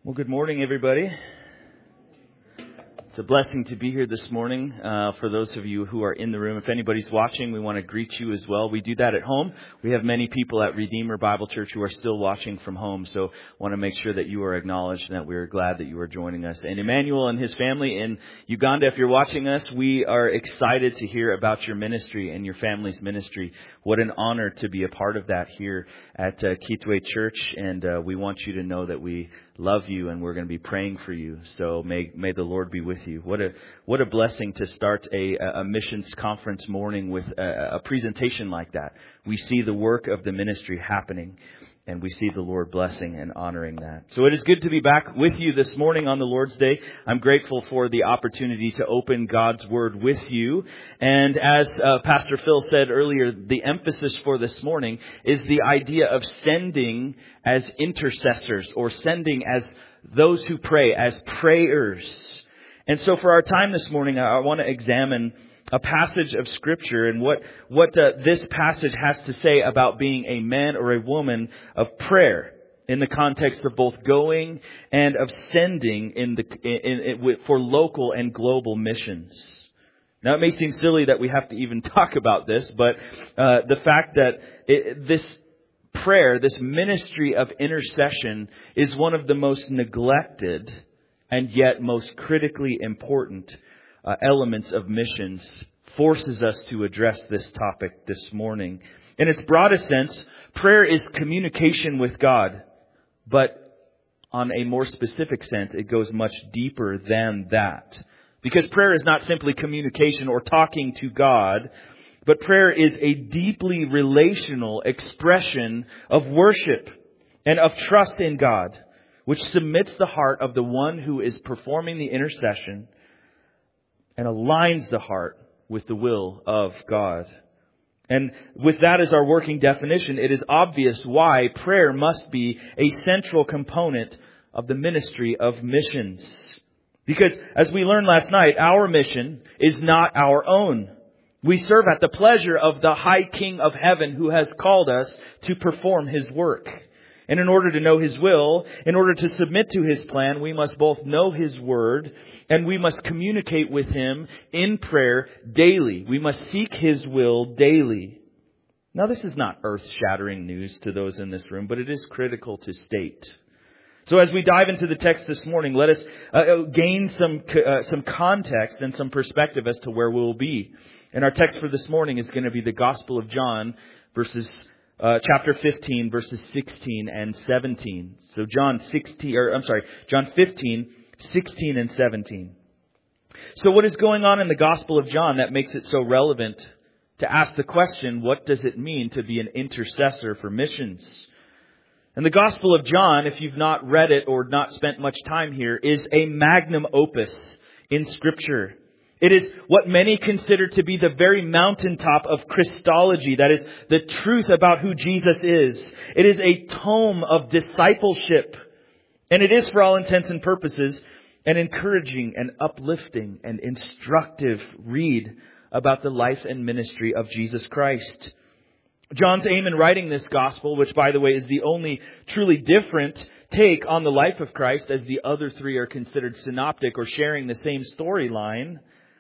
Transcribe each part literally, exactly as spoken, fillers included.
Well, good morning, everybody. It's a blessing to be here this morning. Uh, for those of you who are in the room, if anybody's watching, we want to greet you as well. We do that at home. We have many people at Redeemer Bible Church who are still watching from home, so want to make sure that you are acknowledged and that we're glad that you are joining us. And Emmanuel and his family in Uganda, if you're watching us, we are excited to hear about your ministry and your family's ministry. What an honor to be a part of that here at uh, Kitwe Church, and uh, we want you to know that we love you and we're going to be praying for you. So may may the Lord be with you. What a what a blessing to start a, a missions conference morning with a, a presentation like that. We see the work of the ministry happening, and we see the Lord blessing and honoring that. So it is good to be back with you this morning on the Lord's Day. I'm grateful for the opportunity to open God's Word with you. And as uh, Pastor Phil said earlier, the emphasis for this morning is the idea of sending as intercessors, or sending as those who pray, as prayers. And so for our time this morning, I want to examine a passage of Scripture and what what uh, this passage has to say about being a man or a woman of prayer in the context of both going and of sending in the in, in, in, for local and global missions. Now, it may seem silly that we have to even talk about this, but uh, the fact that it, this prayer, this ministry of intercession, is one of the most neglected and yet most critically important Uh, elements of missions, forces us to address this topic this morning. In its broadest sense, prayer is communication with God. But on a more specific sense, it goes much deeper than that. Because prayer is not simply communication or talking to God, but prayer is a deeply relational expression of worship and of trust in God, which submits the heart of the one who is performing the intercession and aligns the heart with the will of God. And with that as our working definition, it is obvious why prayer must be a central component of the ministry of missions. Because as we learned last night, our mission is not our own. We serve at the pleasure of the High King of Heaven who has called us to perform His work. And in order to know His will, in order to submit to His plan, we must both know His Word and we must communicate with Him in prayer daily. We must seek His will daily. Now, this is not earth-shattering news to those in this room, but it is critical to state. So as we dive into the text this morning, let us uh, gain some uh, some context and some perspective as to where we'll be. And our text for this morning is going to be the Gospel of John, verses Uh, chapter fifteen, verses sixteen and seventeen. So John sixteen, or I'm sorry, John fifteen, sixteen and seventeen. So what is going on in the Gospel of John that makes it so relevant to ask the question, what does it mean to be an intercessor for missions? And the Gospel of John, if you've not read it or not spent much time here, is a magnum opus in Scripture. It is what many consider to be the very mountaintop of Christology. That is the truth about who Jesus is. It is a tome of discipleship. And it is, for all intents and purposes, an encouraging and uplifting and instructive read about the life and ministry of Jesus Christ. John's aim in writing this gospel, which, by the way, is the only truly different take on the life of Christ, as the other three are considered synoptic or sharing the same storyline.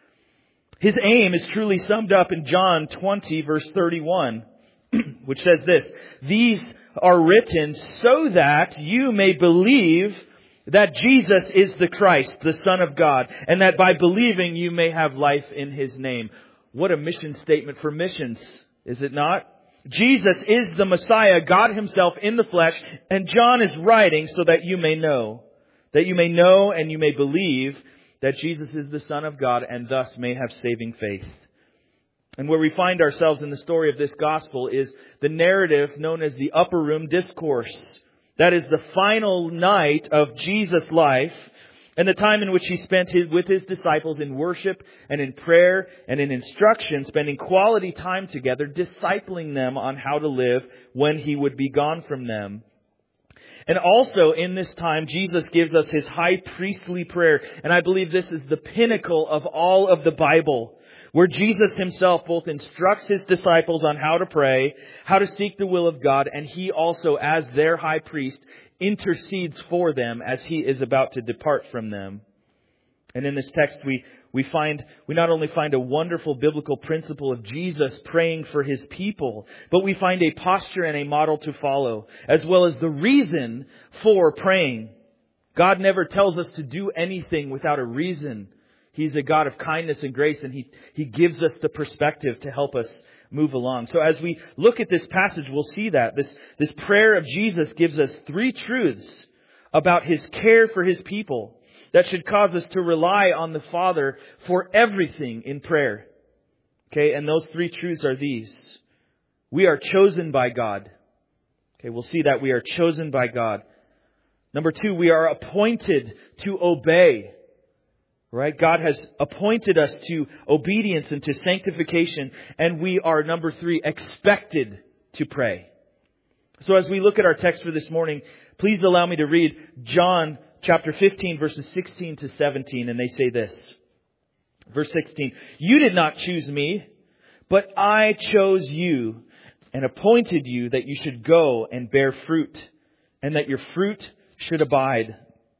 His aim is truly summed up in John twenty, verse thirty-one, which says this: "These are written so that you may believe that Jesus is the Christ, the Son of God, and that by believing you may have life in His name." What a mission statement for missions, is it not? Jesus is the Messiah, God Himself in the flesh, and John is writing so that you may know, that you may know and you may believe that Jesus is the Son of God and thus may have saving faith. And where we find ourselves in the story of this gospel is the narrative known as the Upper Room Discourse. That is the final night of Jesus' life and the time in which He spent his, with His disciples in worship and in prayer and in instruction, spending quality time together, discipling them on how to live when He would be gone from them. And also in this time, Jesus gives us His high priestly prayer. And I believe this is the pinnacle of all of the Bible, where Jesus Himself both instructs His disciples on how to pray, how to seek the will of God, and He also, as their high priest, intercedes for them as He is about to depart from them. And in this text, we, we find, we not only find a wonderful biblical principle of Jesus praying for His people, but we find a posture and a model to follow, as well as the reason for praying. God never tells us to do anything without a reason. He's a God of kindness and grace, and He, He gives us the perspective to help us move along. So as we look at this passage, we'll see that this, this prayer of Jesus gives us three truths about His care for His people that should cause us to rely on the Father for everything in prayer. Okay, and those three truths are these. We are chosen by God. Okay, we'll see that we are chosen by God. Number two, we are appointed to obey. Right? God has appointed us to obedience and to sanctification. And we are, number three, expected to pray. So as we look at our text for this morning, please allow me to read John chapter fifteen, verses sixteen to seventeen. And they say this. Verse sixteen, "You did not choose me, but I chose you and appointed you that you should go and bear fruit, and that your fruit should abide,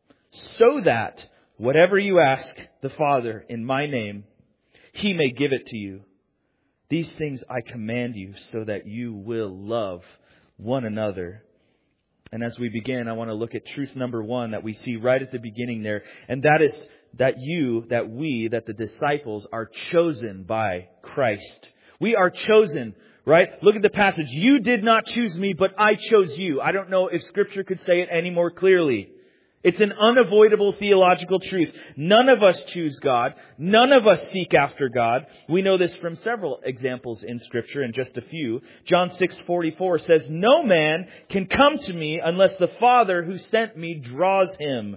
so that whatever you ask the Father in my name, He may give it to you. These things I command you so that you will love one another." And as we begin, I want to look at truth number one that we see right at the beginning there. And that is that you, that we, that the disciples are chosen by Christ. We are chosen, right? Look at the passage. "You did not choose me, but I chose you." I don't know if Scripture could say it any more clearly. It's an unavoidable theological truth. None of us choose God. None of us seek after God. We know this from several examples in Scripture, and just a few. John six forty-four says, "No man can come to me unless the Father who sent me draws him."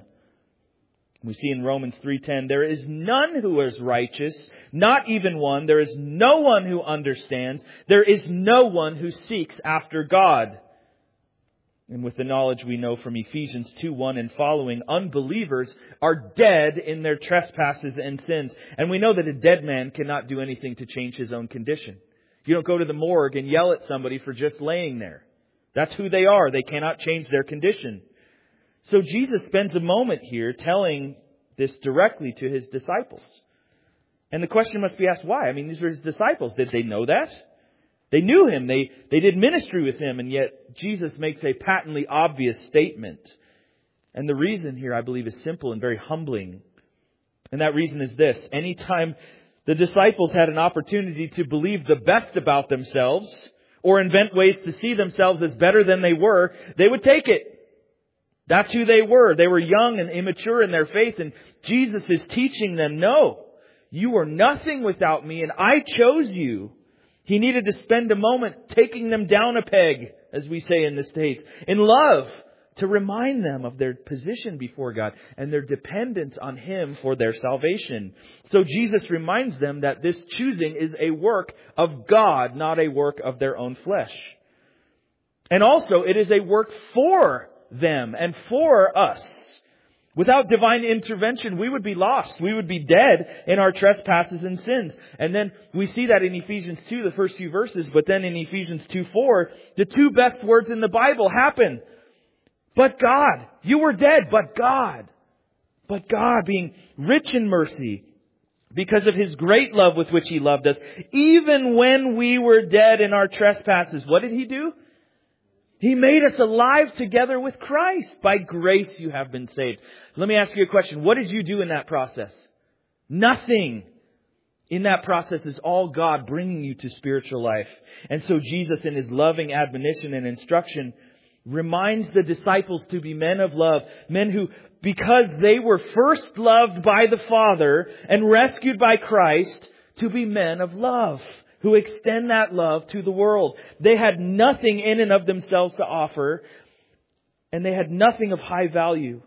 We see in Romans three ten, "There is none who is righteous, not even one. There is no one who understands. There is no one who seeks after God." And with the knowledge we know from Ephesians two one and following, unbelievers are dead in their trespasses and sins. And we know that a dead man cannot do anything to change his own condition. You don't go to the morgue and yell at somebody for just laying there. That's who they are. They cannot change their condition. So Jesus spends a moment here telling this directly to His disciples. And the question must be asked, why? I mean, these were His disciples. Did they know that? They knew Him. They, they did ministry with Him. And yet Jesus makes a patently obvious statement. And the reason here, I believe, is simple and very humbling. And that reason is this. Anytime the disciples had an opportunity to believe the best about themselves or invent ways to see themselves as better than they were, they would take it. That's who they were. They were young and immature in their faith. And Jesus is teaching them, no, you are nothing without me, and I chose you. He needed to spend a moment taking them down a peg, as we say in the States, in love, to remind them of their position before God and their dependence on Him for their salvation. So Jesus reminds them that this choosing is a work of God, not a work of their own flesh. And also, it is a work for them and for us. Without divine intervention, we would be lost. We would be dead in our trespasses and sins. And then we see that in Ephesians two, the first few verses. But then in Ephesians two four, the two best words in the Bible happen. But God. You were dead, but God. But God, being rich in mercy, because of His great love with which He loved us, even when we were dead in our trespasses, what did He do? He made us alive together with Christ. By grace you have been saved. Let me ask you a question. What did you do in that process? Nothing. In that process is all God bringing you to spiritual life. And so Jesus, in His loving admonition and instruction, reminds the disciples to be men of love. Men who, because they were first loved by the Father and rescued by Christ, to be men of love, who extend that love to the world. They had nothing in and of themselves to offer, and they had nothing of high value.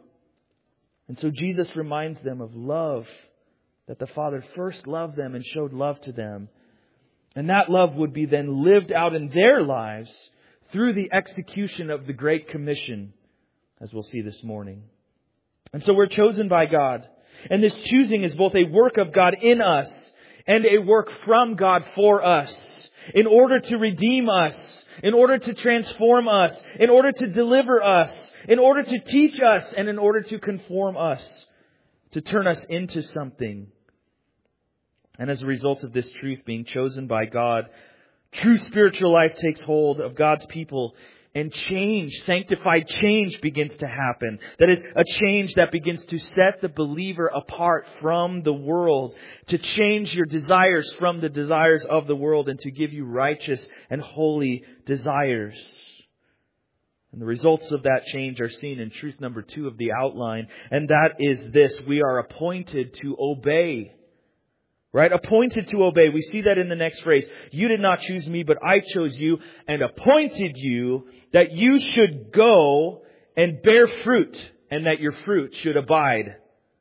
And so Jesus reminds them of love, that the Father first loved them and showed love to them. And that love would be then lived out in their lives through the execution of the Great Commission, as we'll see this morning. And so we're chosen by God. And this choosing is both a work of God in us and a work from God for us, in order to redeem us, in order to transform us, in order to deliver us, in order to teach us and in order to conform us, to turn us into something. And as a result of this truth being chosen by God, true spiritual life takes hold of God's people, and change, sanctified change begins to happen. That is, a change that begins to set the believer apart from the world, to change your desires from the desires of the world, and to give you righteous and holy desires. And the results of that change are seen in truth number two of the outline, and that is this: we are appointed to obey. Right? Appointed to obey. We see that in the next phrase. You did not choose me, but I chose you and appointed you that you should go and bear fruit, and that your fruit should abide.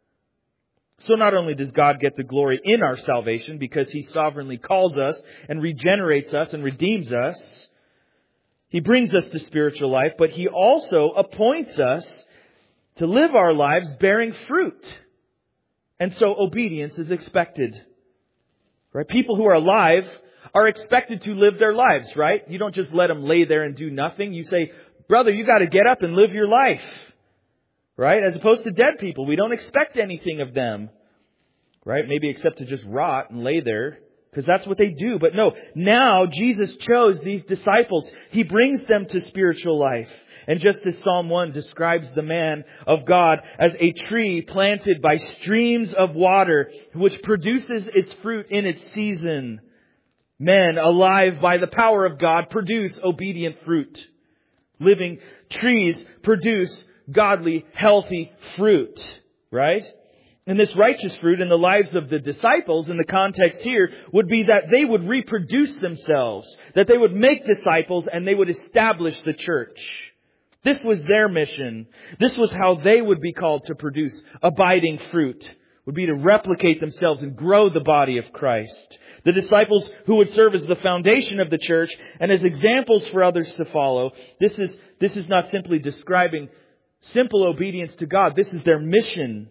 So not only does God get the glory in our salvation because He sovereignly calls us and regenerates us and redeems us, He brings us to spiritual life, but He also appoints us to live our lives bearing fruit. And so obedience is expected. Right? People who are alive are expected to live their lives, right? You don't just let them lay there and do nothing. You say, brother, you got to get up and live your life. Right? As opposed to dead people. We don't expect anything of them. Right? Maybe except to just rot and lay there, because that's what they do. But no, now Jesus chose these disciples. He brings them to spiritual life. And just as Psalm one describes the man of God as a tree planted by streams of water, which produces its fruit in its season, men alive by the power of God produce obedient fruit. Living trees produce godly, healthy fruit. Right? And this righteous fruit in the lives of the disciples, in the context here, would be that they would reproduce themselves, that they would make disciples, and they would establish the church. This was their mission. This was how they would be called to produce abiding fruit, would be to replicate themselves and grow the body of Christ. The disciples who would serve as the foundation of the church and as examples for others to follow. This is, this is not simply describing simple obedience to God. This is their mission.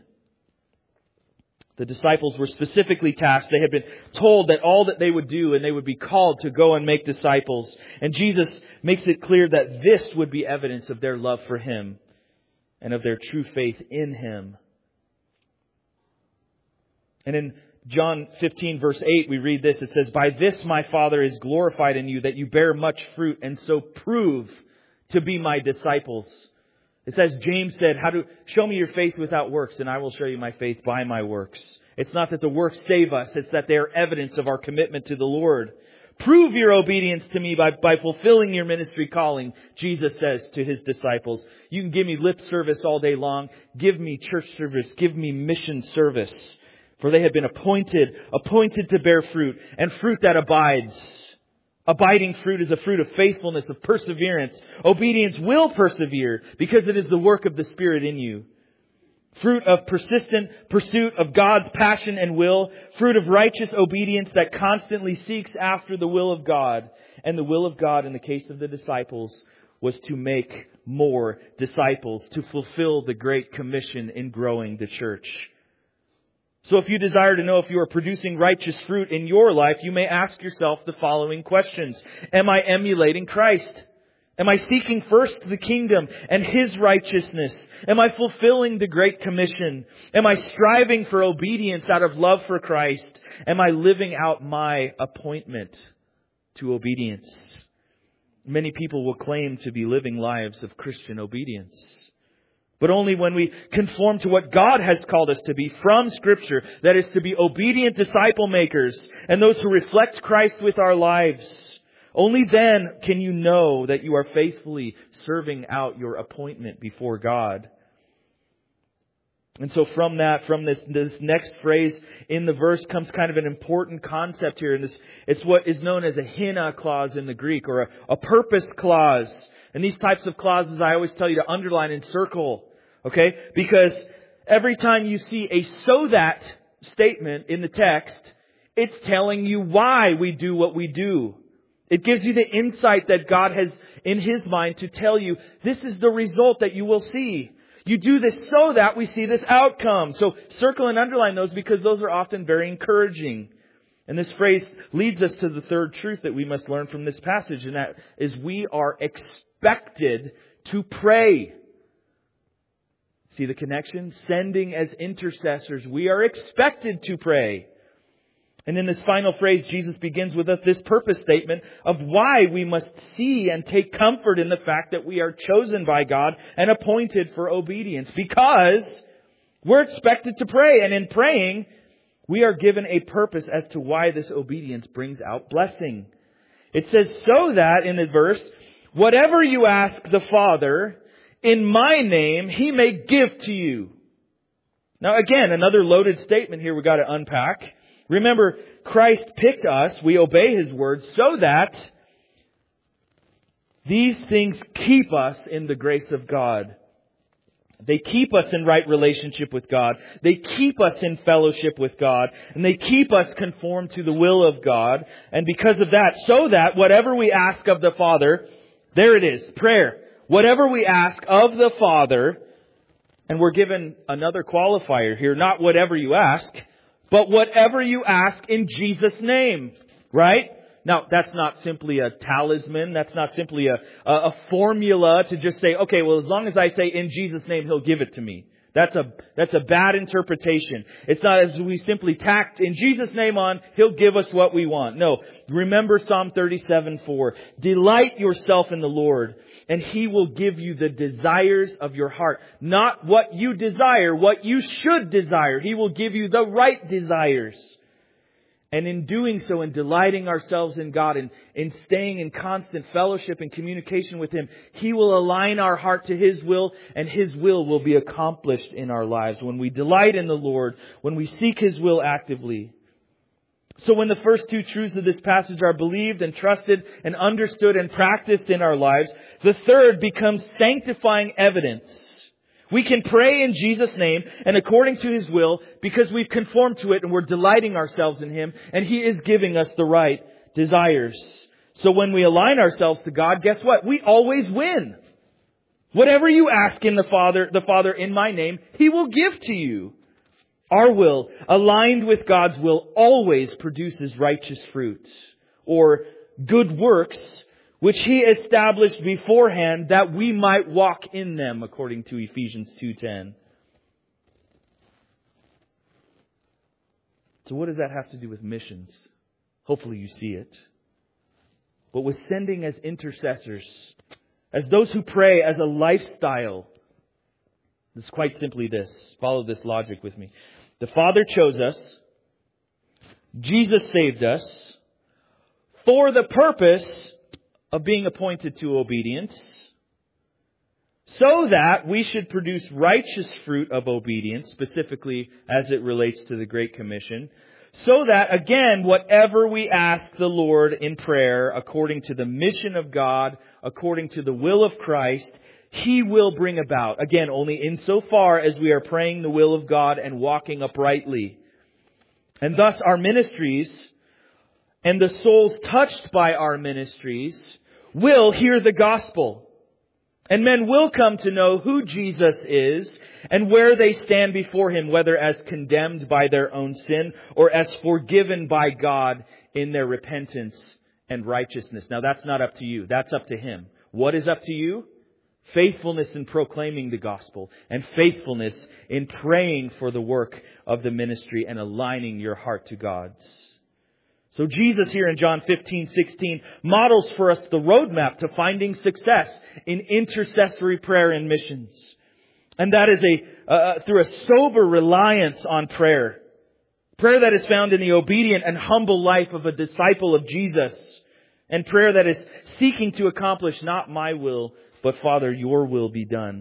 The disciples were specifically tasked. They had been told that all that they would do, and they would be called to go and make disciples. And Jesus makes it clear that this would be evidence of their love for Him and of their true faith in Him. And in John fifteen verse eight, we read this. It says, "By this my Father is glorified in you, that you bear much fruit, and so prove to be my disciples." It says, James said, "How to show me your faith without works, and I will show you my faith by my works." It's not that the works save us, it's that they are evidence of our commitment to the Lord. Prove your obedience to me by, by fulfilling your ministry calling, Jesus says to His disciples. You can give me lip service all day long. Give me church service. Give me mission service. For they have been appointed, appointed to bear fruit, and fruit that abides. Abiding fruit is a fruit of faithfulness, of perseverance. Obedience will persevere because it is the work of the Spirit in you. Fruit of persistent pursuit of God's passion and will. Fruit of righteous obedience that constantly seeks after the will of God. And the will of God in the case of the disciples was to make more disciples, to fulfill the Great Commission in growing the church. So if you desire to know if you are producing righteous fruit in your life, you may ask yourself the following questions. Am I emulating Christ? Am I seeking first the kingdom and His righteousness? Am I fulfilling the Great Commission? Am I striving for obedience out of love for Christ? Am I living out my appointment to obedience? Many people will claim to be living lives of Christian obedience. But only when we conform to what God has called us to be from Scripture, that is to be obedient disciple makers and those who reflect Christ with our lives. Only then can you know that you are faithfully serving out your appointment before God. And so from that, from this, this next phrase in the verse comes kind of an important concept here. And this, it's what is known as a hina clause in the Greek, or a, a purpose clause. And these types of clauses I always tell you to underline and circle. Okay? Because every time you see a "so that" statement in the text, it's telling you why we do what we do. It gives you the insight that God has in His mind to tell you, this is the result that you will see. You do this so that we see this outcome. So circle and underline those, because those are often very encouraging. And this phrase leads us to the third truth that we must learn from this passage. And that is, we are expected to pray. See the connection? Sending as intercessors. We are expected to pray. And in this final phrase, Jesus begins with us this purpose statement of why we must see and take comfort in the fact that we are chosen by God and appointed for obedience. Because we're expected to pray. And in praying, we are given a purpose as to why this obedience brings out blessing. It says, so that, in the verse, whatever you ask the Father in my name, He may give to you. Now again, another loaded statement here we've got to unpack. Remember, Christ picked us, we obey His word, so that these things keep us in the grace of God. They keep us in right relationship with God. They keep us in fellowship with God. And they keep us conformed to the will of God. And because of that, so that whatever we ask of the Father, there it is, prayer. Whatever we ask of the Father, and we're given another qualifier here, not whatever you ask, but whatever you ask in Jesus' name, right? Now, that's not simply a talisman. That's not simply a, a, a formula to just say, okay, well, as long as I say in Jesus' name, He'll give it to me. That's a, that's a bad interpretation. It's not as we simply tacked in Jesus' name on, He'll give us what we want. No. Remember Psalm thirty-seven four. Delight yourself in the Lord, and He will give you the desires of your heart. Not what you desire, what you should desire. He will give you the right desires. And in doing so, in delighting ourselves in God, and in staying in constant fellowship and communication with Him, He will align our heart to His will, and His will will be accomplished in our lives when we delight in the Lord, when we seek His will actively. So when the first two truths of this passage are believed and trusted and understood and practiced in our lives, the third becomes sanctifying evidence. We can pray in Jesus' name and according to His will because we've conformed to it and we're delighting ourselves in Him, and He is giving us the right desires. So when we align ourselves to God, guess what? We always win. Whatever you ask in the Father, the Father in my name, He will give to you. Our will, aligned with God's will, always produces righteous fruit or good works, which He established beforehand that we might walk in them, according to Ephesians two ten. So what does that have to do with missions? Hopefully you see it. But with sending as intercessors, as those who pray as a lifestyle, it's quite simply this. Follow this logic with me. The Father chose us. Jesus saved us for the purpose of being appointed to obedience, so that we should produce righteous fruit of obedience, specifically as it relates to the Great Commission, so that, again, whatever we ask the Lord in prayer, according to the mission of God, according to the will of Christ, He will bring about. Again, only insofar as we are praying the will of God and walking uprightly. And thus our ministries and the souls touched by our ministries will hear the gospel. And men will come to know who Jesus is and where they stand before Him, whether as condemned by their own sin or as forgiven by God in their repentance and righteousness. Now that's not up to you. That's up to Him. What is up to you? Faithfulness in proclaiming the gospel and faithfulness in praying for the work of the ministry and aligning your heart to God's. So Jesus here in John fifteen sixteen models for us the roadmap to finding success in intercessory prayer and missions. And that is a uh, through a sober reliance on prayer. Prayer that is found in the obedient and humble life of a disciple of Jesus. And prayer that is seeking to accomplish not my will, but Father, your will be done.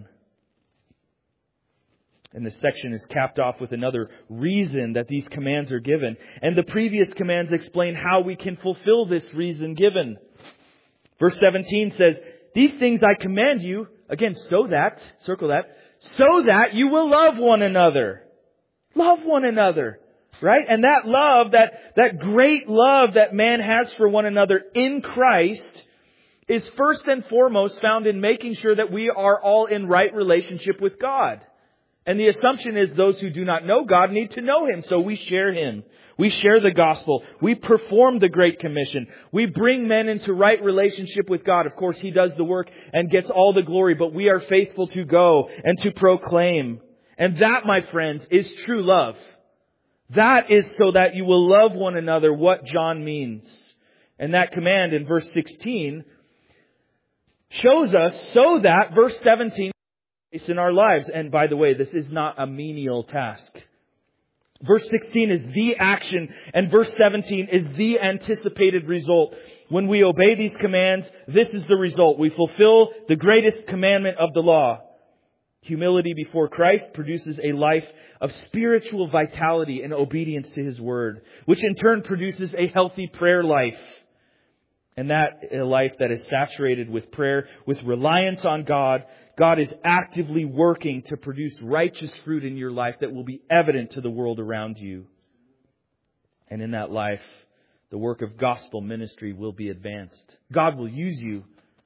And this section is capped off with another reason that these commands are given. And the previous commands explain how we can fulfill this reason given. Verse seventeen says, these things I command you, again, so that, circle that, so that you will love one another. Love one another. Right? And that love, that, that great love that man has for one another in Christ is first and foremost found in making sure that we are all in right relationship with God. And the assumption is those who do not know God need to know Him. So we share Him. We share the gospel. We perform the Great Commission. We bring men into right relationship with God. Of course, He does the work and gets all the glory, but we are faithful to go and to proclaim. And that, my friends, is true love. That is so that you will love one another, what John means. And that command in verse sixteen shows us so that verse seventeen is in our lives. And by the way, this is not a menial task. Verse sixteen is the action, and verse seventeen is the anticipated result. When we obey these commands, this is the result. We fulfill the greatest commandment of the law. Humility before Christ produces a life of spiritual vitality and obedience to His Word, which in turn produces a healthy prayer life. And that a life that is saturated with prayer, with reliance on God. God is actively working to produce righteous fruit in your life that will be evident to the world around you. And in that life, the work of gospel ministry will be advanced. God will use you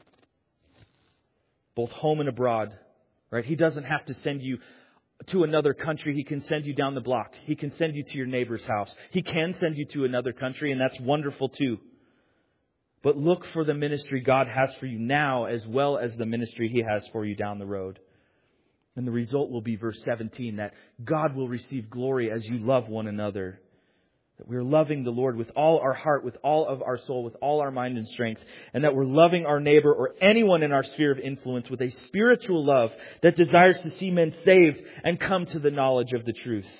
both home and abroad. Right? He doesn't have to send you to another country. He can send you down the block. He can send you to your neighbor's house. He can send you to another country, and that's wonderful too. But look for the ministry God has for you now as well as the ministry He has for you down the road. And the result will be verse seventeen, that God will receive glory as you love one another. That we're loving the Lord with all our heart, with all of our soul, with all our mind and strength. And that we're loving our neighbor or anyone in our sphere of influence with a spiritual love that desires to see men saved and come to the knowledge of the truth.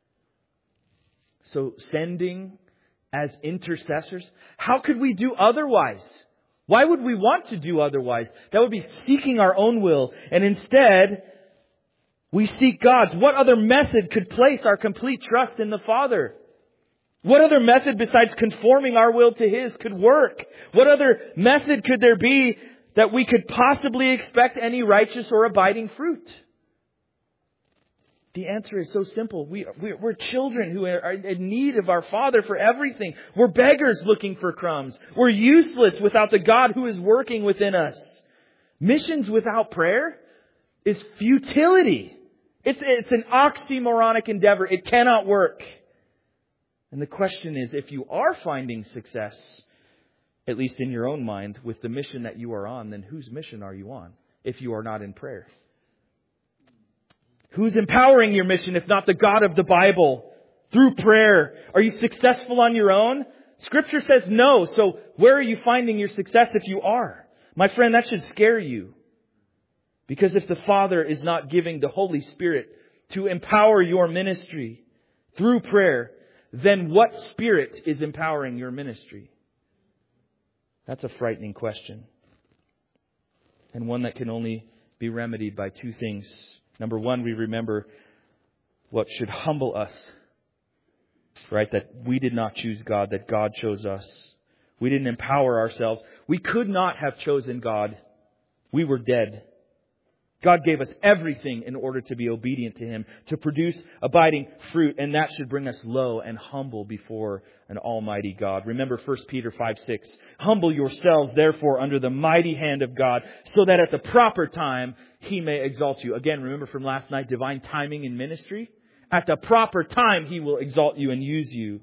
So sending as intercessors, how could we do otherwise? Why would we want to do otherwise? That would be seeking our own will. And instead, we seek God's. What other method could place our complete trust in the Father? What other method besides conforming our will to His could work? What other method could there be that we could possibly expect any righteous or abiding fruit? The answer is so simple. We, we're children who are in need of our Father for everything. We're beggars looking for crumbs. We're useless without the God who is working within us. Missions without prayer is futility. It's, it's an oxymoronic endeavor. It cannot work. And the question is, if you are finding success, at least in your own mind, with the mission that you are on, then whose mission are you on if you are not in prayer? Who's empowering your mission if not the God of the Bible through prayer? Are you successful on your own? Scripture says no. So where are you finding your success if you are? My friend, that should scare you. Because if the Father is not giving the Holy Spirit to empower your ministry through prayer, then what spirit is empowering your ministry? That's a frightening question. And one that can only be remedied by two things. Number one, we remember what should humble us. Right? That we did not choose God, that God chose us. We didn't empower ourselves. We could not have chosen God. We were dead. God gave us everything in order to be obedient to Him, to produce abiding fruit, and that should bring us low and humble before an almighty God. Remember First Peter five six. Humble yourselves, therefore, under the mighty hand of God, so that at the proper time He may exalt you. Again, remember from last night, divine timing in ministry? At the proper time He will exalt you and use you.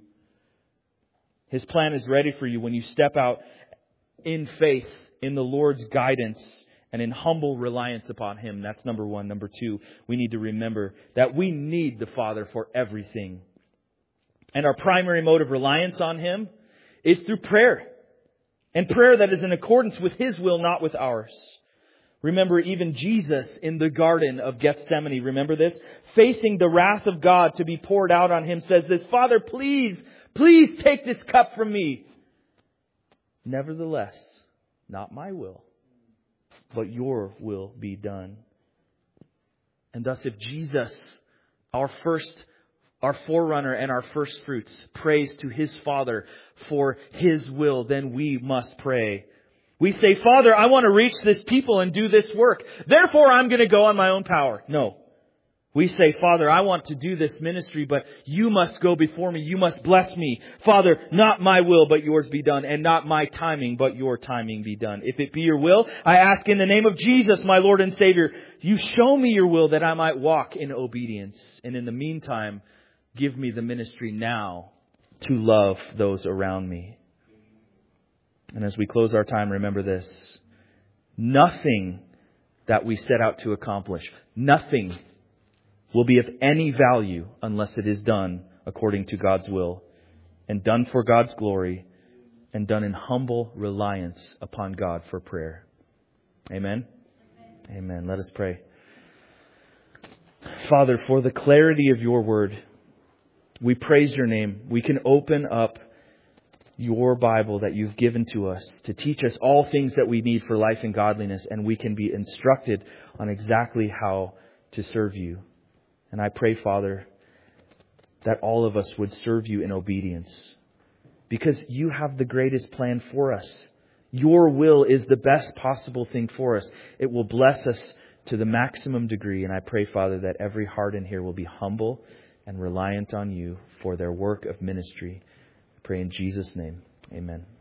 His plan is ready for you when you step out in faith, in the Lord's guidance, and in humble reliance upon Him. That's number one. Number two, we need to remember that we need the Father for everything. And our primary mode of reliance on Him is through prayer. And prayer that is in accordance with His will, not with ours. Remember even Jesus in the Garden of Gethsemane. Remember this? Facing the wrath of God to be poured out on Him, says this, Father, please, please take this cup from me. Nevertheless, not my will, but your will be done. And thus if Jesus, our first, our forerunner and our first fruits, prays to His Father for His will, then we must pray. We say, Father, I want to reach this people and do this work. Therefore, I'm going to go on my own power. No. We say, Father, I want to do this ministry, but you must go before me. You must bless me. Father, not my will, but yours be done. And not my timing, but your timing be done. If it be your will, I ask in the name of Jesus, my Lord and Savior, you show me your will that I might walk in obedience. And in the meantime, give me the ministry now to love those around me. And as we close our time, remember this. Nothing that we set out to accomplish, nothing will be of any value unless it is done according to God's will and done for God's glory and done in humble reliance upon God for prayer. Amen? Amen. Amen. Let us pray. Father, for the clarity of your word, we praise your name. We can open up your Bible that you've given to us to teach us all things that we need for life and godliness, and we can be instructed on exactly how to serve you. And I pray, Father, that all of us would serve you in obedience, because you have the greatest plan for us. Your will is the best possible thing for us. It will bless us to the maximum degree. And I pray, Father, that every heart in here will be humble and reliant on you for their work of ministry. I pray in Jesus' name. Amen.